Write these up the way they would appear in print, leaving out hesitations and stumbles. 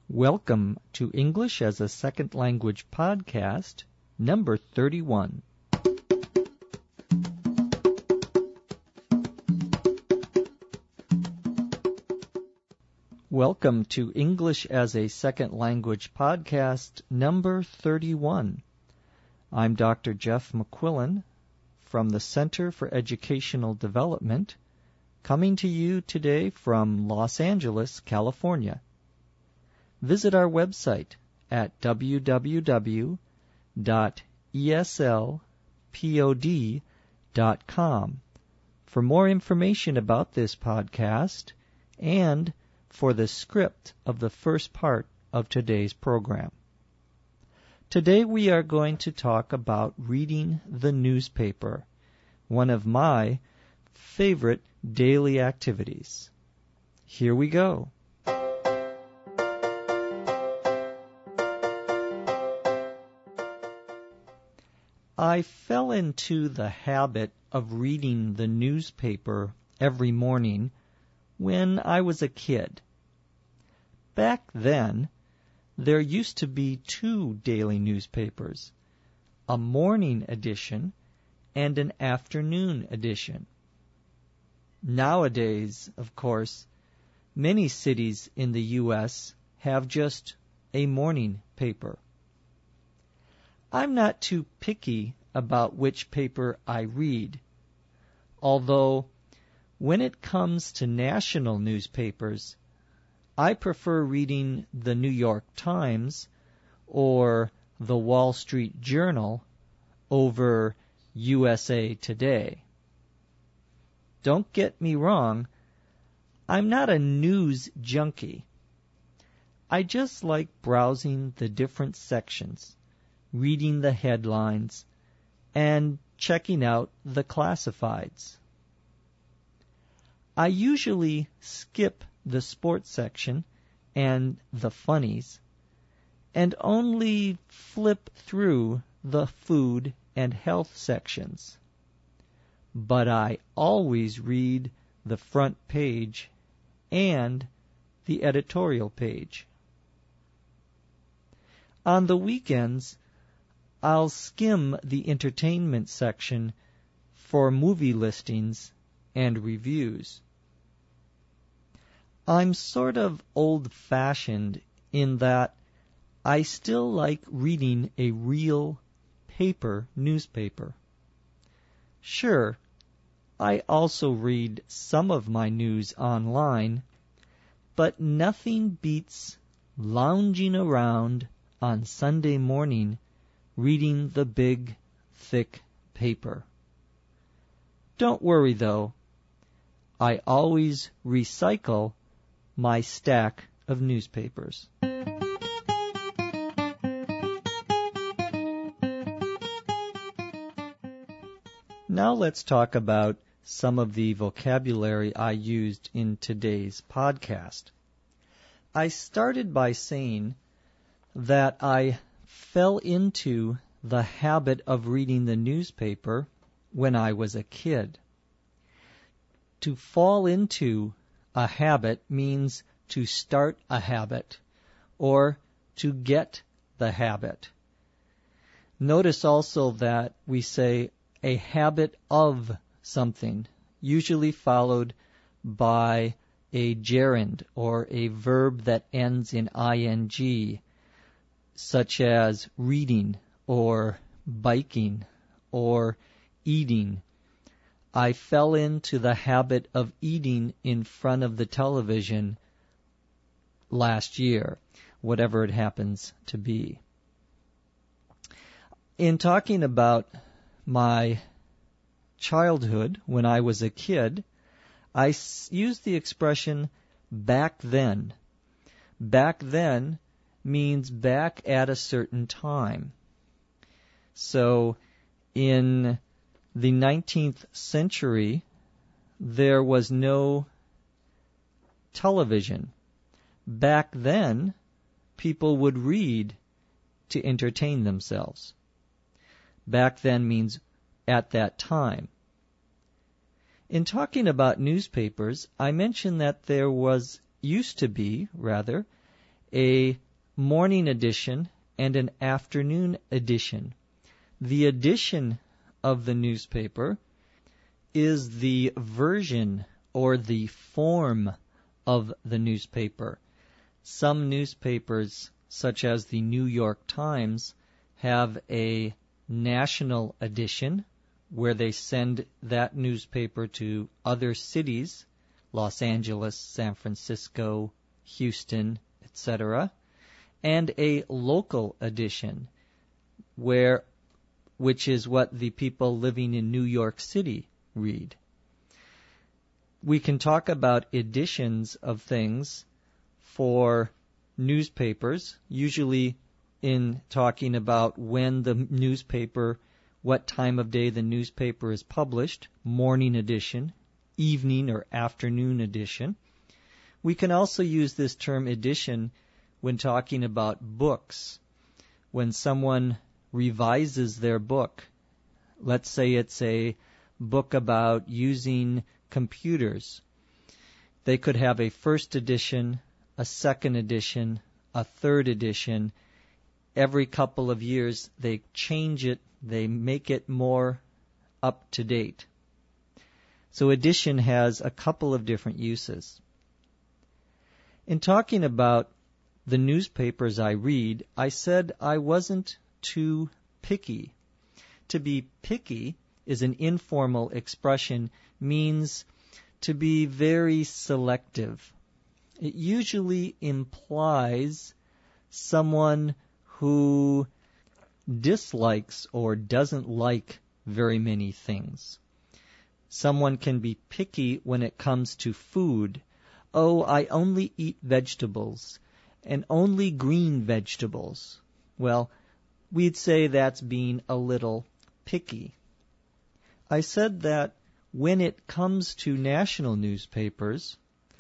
Welcome to English as a Second Language podcast, number 31. Welcome to English as a Second Language podcast, number 31. I'm Dr. Jeff McQuillan from the Center for Educational Development, coming to you today from Los Angeles, California. Visit our website at www.eslpod.com for more information about this podcast and for the script of the first part of today's program. Today we are going to talk about reading the newspaper, one of my favorite daily activities. Here we go. I fell into the habit of reading the newspaper every morning when I was a kid. Back then, there used to be two daily newspapers, a morning edition and an afternoon edition. Nowadays, of course, many cities in the U.S. have just a morning paper. I'm not too picky about which paper I read, although when it comes to national newspapers, I prefer reading the New York Times or the Wall Street Journal over USA Today. Don't get me wrong, I'm not a news junkie. I just like browsing the different sections, reading the headlines, and checking out the classifieds. I usually skip the sports section and the funnies, and only flip through the food and health sections. But I always read the front page and the editorial page. On the weekends, I'll skim the entertainment section for movie listings and reviews. I'm sort of old-fashioned in that I still like reading a real paper newspaper. Sure, I also read some of my news online, but nothing beats lounging around on Sunday morning reading the big, thick paper. Don't worry, though. I always recycle my stack of newspapers. Now let's talk about some of the vocabulary I used in today's podcast. I started by saying that I fell into the habit of reading the newspaper when I was a kid. To fall into a habit means to start a habit or to get the habit. Notice also that we say a habit of something, usually followed by a gerund or a verb that ends in ing, such as reading or biking or eating. I fell into the habit of eating in front of the television last year, whatever it happens to be. In talking about my childhood when I was a kid, I used the expression back then. Back then means back at a certain time. So in the 19th century, there was no television. Back then, people would read to entertain themselves. Back then means at that time. In talking about newspapers, I mentioned that there used to be, a morning edition and an afternoon edition. The edition of the newspaper is the version or the form of the newspaper. Some newspapers, such as the New York Times, have a national edition where they send that newspaper to other cities, Los Angeles, San Francisco, Houston, etc., and a local edition which is what the people living in New York City read. We can talk about editions of things for newspapers, usually in talking about when the newspaper, what time of day the newspaper is published, morning edition, evening or afternoon edition. We can also use this term edition when talking about books. When someone revises their book, let's say it's a book about using computers, they could have a first edition, a second edition, a third edition. Every couple of years they change it, they make it more up to date. So edition has a couple of different uses. In talking about the newspapers I read, I said I wasn't too picky. To be picky is an informal expression, means to be very selective. It usually implies someone who dislikes or doesn't like very many things. Someone can be picky when it comes to food. Oh, I only eat vegetables, and only green vegetables. Well, we'd say that's being a little picky. I said that when it comes to national newspapers,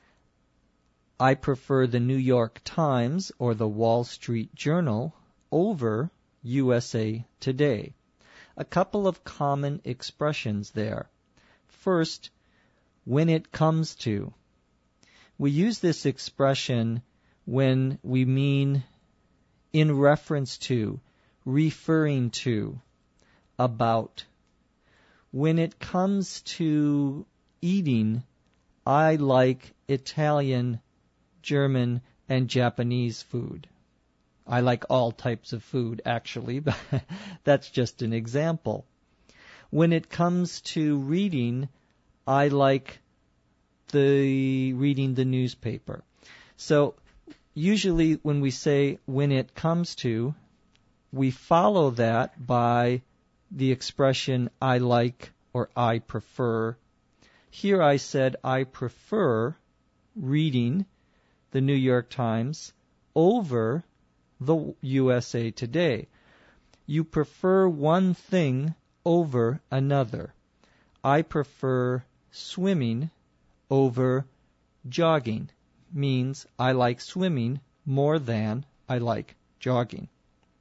I prefer the New York Times or the Wall Street Journal over USA Today. A couple of common expressions there. First, when it comes to. We use this expression when we mean in reference to, referring to, about. When it comes to eating, I like Italian, German, and Japanese food. I like all types of food, actually, but that's just an example. When it comes to reading, I like reading the newspaper. So usually when we say when it comes to, we follow that by the expression I like or I prefer. Here I said I prefer reading the New York Times over the USA Today. You prefer one thing over another. I prefer swimming over jogging. Means I like swimming more than I like jogging.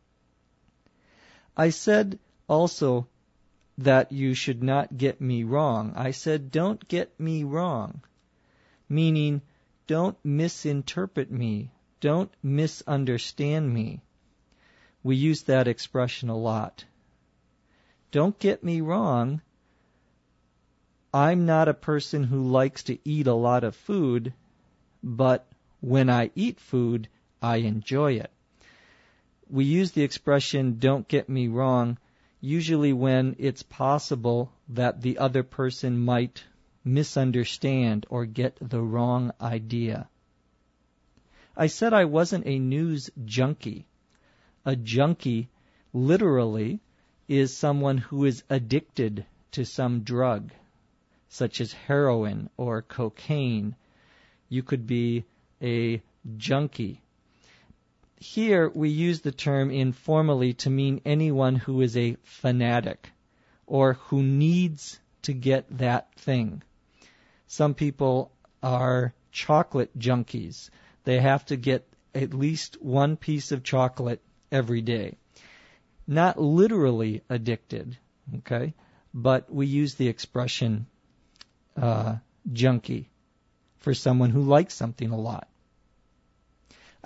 I said also that you should not get me wrong. I said don't get me wrong, meaning don't misinterpret me, don't misunderstand me. We use that expression a lot. Don't get me wrong, I'm not a person who likes to eat a lot of food, but when I eat food, I enjoy it. We use the expression don't get me wrong usually when it's possible that the other person might misunderstand or get the wrong idea. I said I wasn't a news junkie. A junkie, literally, is someone who is addicted to some drug, such as heroin or cocaine. You could be a junkie. Here we use the term informally to mean anyone who is a fanatic or who needs to get that thing. Some people are chocolate junkies. They have to get at least one piece of chocolate every day. Not literally addicted, okay? But we use the expression junkie for someone who likes something a lot.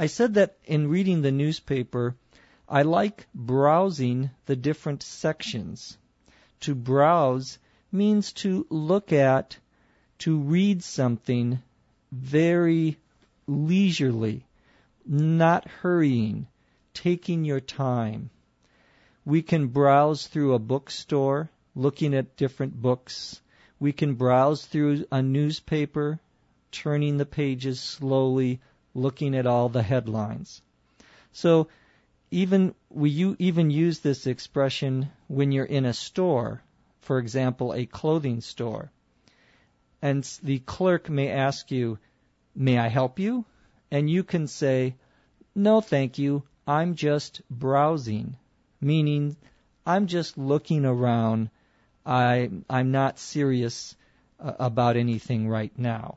I said that in reading the newspaper, I like browsing the different sections. To browse means to look at, to read something very leisurely, not hurrying, taking your time. We can browse through a bookstore, looking at different books. We can browse through a newspaper, turning the pages slowly, looking at all the headlines. So you even use this expression when you're in a store, for example, a clothing store. And the clerk may ask you, "May I help you?" And you can say, "No, thank you. I'm just browsing," meaning I'm just looking around. I'm not serious about anything right now.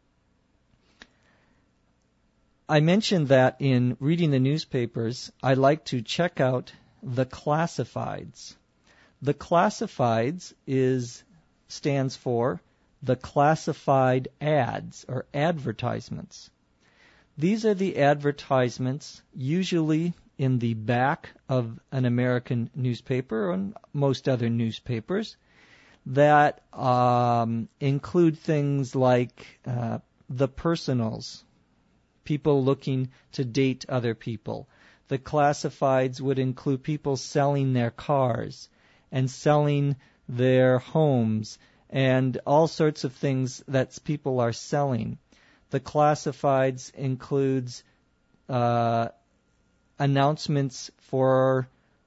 I mentioned that in reading the newspapers, I like to check out the classifieds. The classifieds stands for the classified ads or advertisements. These are the advertisements usually in the back of an American newspaper and most other newspapers that include things like the personals, people looking to date other people. The classifieds would include people selling their cars and selling their homes and all sorts of things that people are selling. The classifieds includes announcements for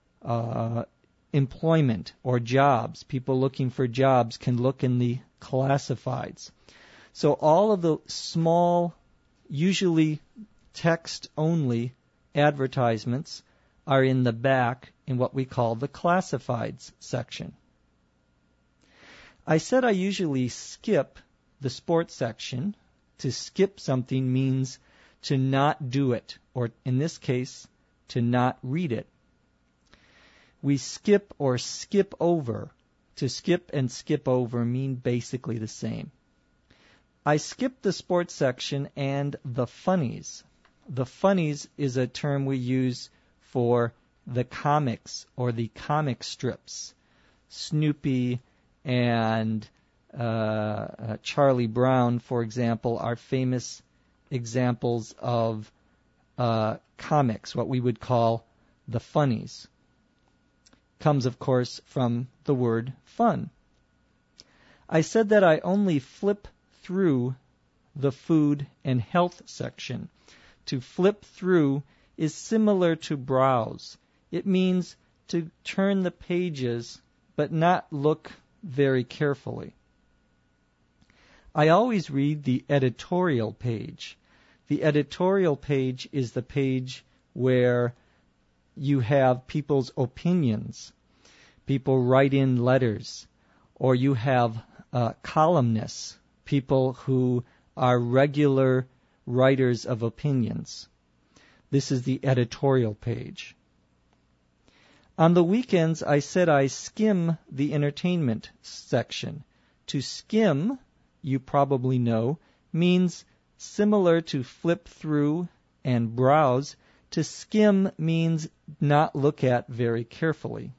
employment or jobs. People looking for jobs can look in the classifieds. So all of the small, usually text-only advertisements are in the back in what we call the classifieds section. I said I usually skip the sports section. To skip something means to not do it, or in this case, to not read it. We skip or skip over. To skip and skip over mean basically the same. I skip the sports section and the funnies. The funnies is a term we use for the comics or the comic strips. Snoopy and Charlie Brown, for example, are famous examples of comics, what we would call the funnies. Comes, of course, from the word fun. I said that I only flip through the food and health section. To flip through is similar to browse. It means to turn the pages but not look very carefully. I always read the editorial page. The editorial page is the page where you have people's opinions. People write in letters, or you have columnists, people who are regular writers of opinions. This is the editorial page. On the weekends, I said I skim the entertainment section. To skim, you probably know, means similar to flip through and browse. To skim means not look at very carefully.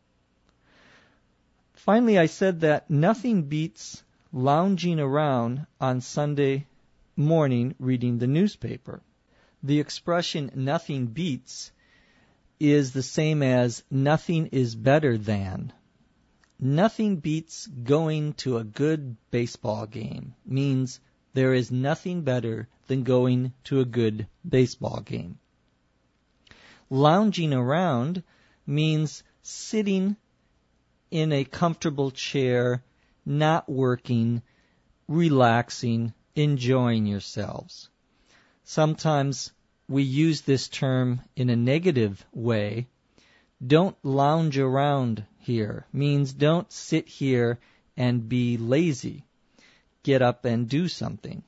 Finally, I said that nothing beats lounging around on Sunday morning reading the newspaper. The expression nothing beats is the same as nothing is better than. Nothing beats going to a good baseball game. Means there is nothing better than going to a good baseball game. Lounging around means sitting in a comfortable chair, not working, relaxing, enjoying yourselves. Sometimes we use this term in a negative way. Don't lounge around here means don't sit here and be lazy. Get up and do something.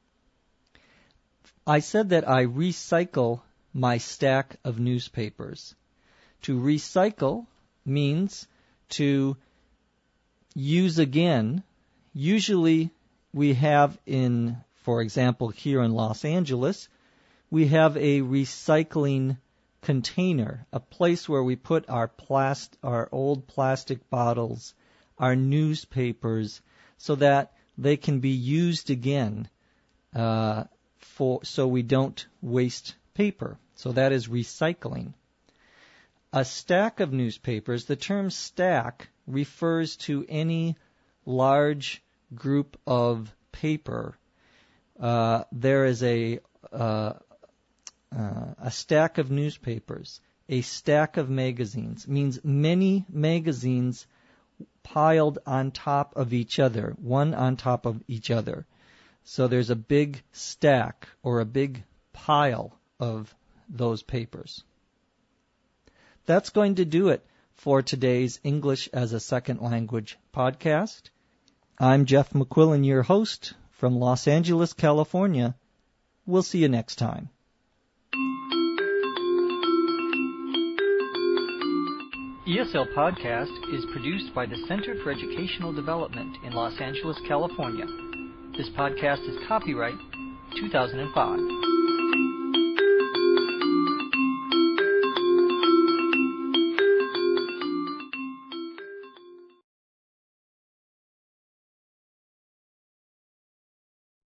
I said that I recycle my stack of newspapers. To recycle means to use again. Usually we have for example, here in Los Angeles, we have a recycling container, a place where we put our old plastic bottles, our newspapers, so that they can be used again, so we don't waste paper. So that is recycling. A stack of newspapers, the term stack refers to any large group of paper. There is a stack of newspapers, a stack of magazines, means many magazines piled on top of each other, one on top of each other. So there's a big stack or a big pile of those papers. That's going to do it for today's English as a Second Language podcast. I'm Jeff McQuillan, your host from Los Angeles, California. We'll see you next time. ESL Podcast is produced by the Center for Educational Development in Los Angeles, California. This podcast is copyright 2005.